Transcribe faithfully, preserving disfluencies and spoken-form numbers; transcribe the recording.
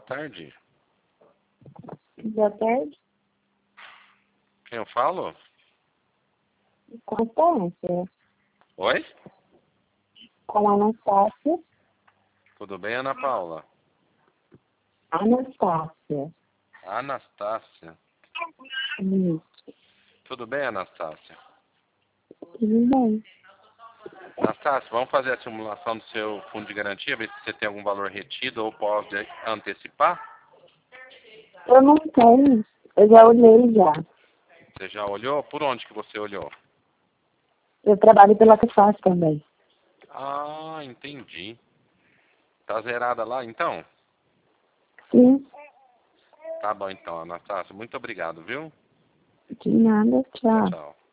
tarde. Boa tarde. Quem eu falo? Constância. Oi? Com a Anastácia. Tudo bem, Ana Paula? Anastácia. Anastácia. Isso. Tudo bem, Anastácia? Tudo bem. Anastácia, vamos fazer a simulação do seu fundo de garantia, ver se você tem algum valor retido ou pode antecipar? Eu não tenho. Eu já olhei já. Você já olhou? Por onde que você olhou? Eu trabalho pela Cefaz também. Ah, entendi. Tá zerada lá, então? Sim. Tá bom, então, Anastácia. Muito obrigado, viu? De nada. Tchau, Tchau. tchau.